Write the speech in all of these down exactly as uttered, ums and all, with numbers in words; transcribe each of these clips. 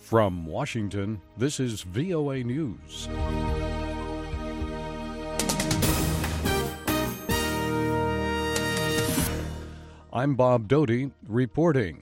From Washington, this is V O A News. I'm Bob Doty reporting.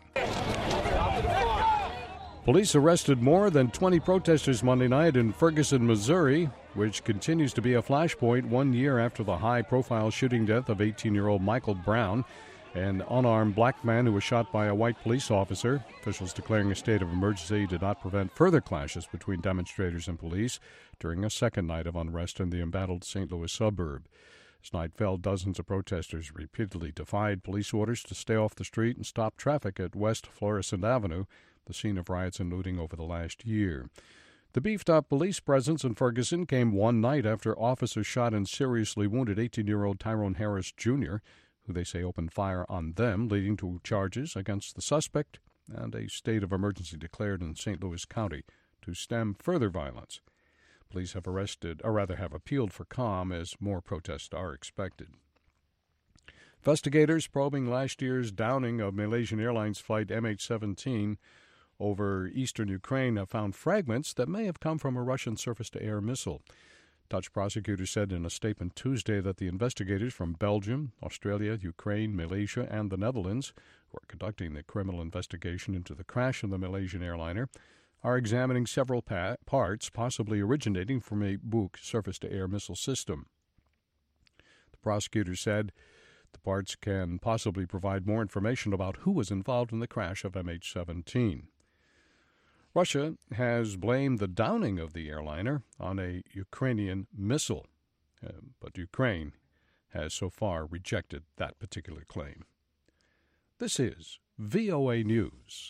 Police arrested more than twenty protesters Monday night in Ferguson, Missouri, which continues to be a flashpoint one year after the high-profile shooting death of eighteen-year-old Michael Brown, an unarmed black man who was shot by a white police officer. Officials declaring a state of emergency did not prevent further clashes between demonstrators and police during a second night of unrest in the embattled Saint Louis suburb. As night fell, dozens of protesters repeatedly defied police orders to stay off the street and stop traffic at West Florissant Avenue, the scene of riots and looting over the last year. The beefed-up police presence in Ferguson came one night after officers shot and seriously wounded eighteen-year-old Tyrone Harris Junior, who they say opened fire on them, leading to charges against the suspect and a state of emergency declared in Saint Louis County to stem further violence. Police have arrested, or rather have appealed for calm as more protests are expected. Investigators probing last year's downing of Malaysian Airlines flight M H seventeen over eastern Ukraine have found fragments that may have come from a Russian surface-to-air missile. Dutch prosecutors said in a statement Tuesday that the investigators from Belgium, Australia, Ukraine, Malaysia, and the Netherlands, who are conducting the criminal investigation into the crash of the Malaysian airliner, are examining several pa- parts possibly originating from a Buk surface-to-air missile system. The prosecutors said the parts can possibly provide more information about who was involved in the crash of M H seventeen. Russia has blamed the downing of the airliner on a Ukrainian missile, uh, but Ukraine has so far rejected that particular claim. This is V O A News.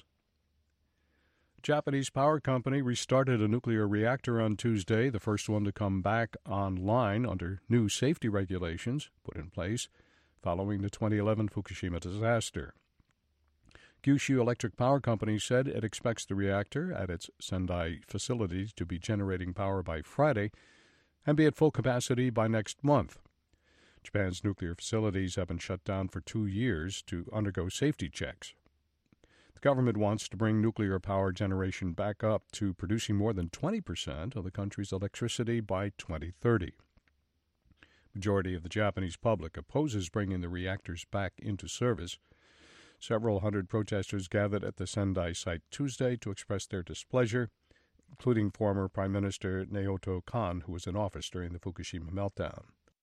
A Japanese power company restarted a nuclear reactor on Tuesday, the first one to come back online under new safety regulations put in place following the twenty eleven Fukushima disaster. Kyushu Electric Power Company said it expects the reactor at its Sendai facility to be generating power by Friday and be at full capacity by next month. Japan's nuclear facilities have been shut down for two years to undergo safety checks. The government wants to bring nuclear power generation back up to producing more than twenty percent of the country's electricity by twenty thirty. Majority of the Japanese public opposes bringing the reactors back into service. Several hundred protesters gathered at the Sendai site Tuesday to express their displeasure, including former Prime Minister Naoto Kan, who was in office during the Fukushima meltdown.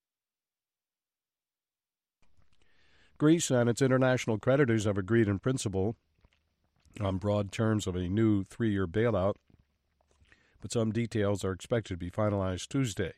Greece and its international creditors have agreed in principle on broad terms of a new three-year bailout, but some details are expected to be finalized Tuesday.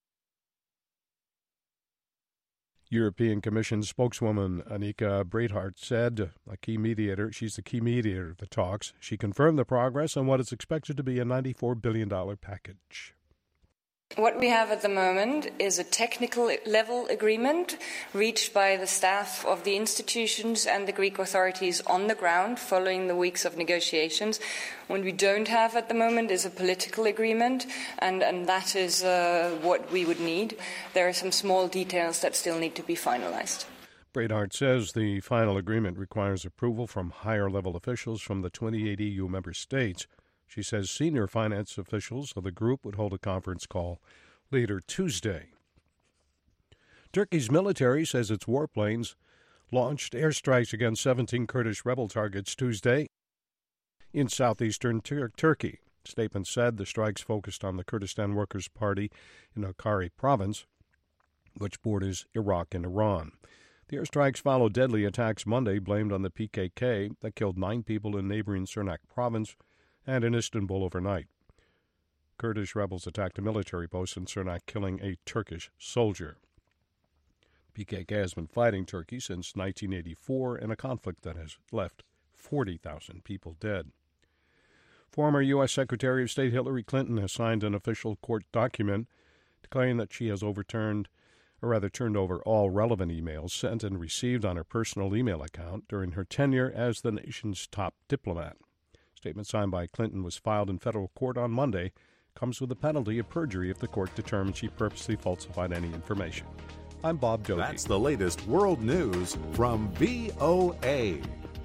European Commission spokeswoman Annika Breitbart said a key mediator, she's the key mediator of the talks. She confirmed the progress on what is expected to be a ninety-four billion dollars package. What we have at the moment is a technical level agreement reached by the staff of the institutions and the Greek authorities on the ground following the weeks of negotiations. What we don't have at the moment is a political agreement, and, and that is uh, what we would need. There are some small details that still need to be finalized. Breitbart says the final agreement requires approval from higher-level officials from the twenty-eight E U member states. She says senior finance officials of the group would hold a conference call later Tuesday. Turkey's military says its warplanes launched airstrikes against seventeen Kurdish rebel targets Tuesday in southeastern Tur- Turkey. Statement said the strikes focused on the Kurdistan Workers' Party in Hakkari province, which borders Iraq and Iran. The airstrikes followed deadly attacks Monday blamed on the P K K that killed nine people in neighboring Sirnak province and in Istanbul overnight. Kurdish rebels attacked a military post in Sirnak, killing a Turkish soldier. P K K has been fighting Turkey since nineteen eighty-four in a conflict that has left forty thousand people dead. Former U S Secretary of State Hillary Clinton has signed an official court document declaring that she has overturned, or rather turned over all relevant emails sent and received on her personal email account during her tenure as the nation's top diplomat. Statement signed by Clinton was filed in federal court on Monday. Comes with a penalty of perjury if the court determines she purposely falsified any information. I'm Bob Doty. That's the latest world news from V O A.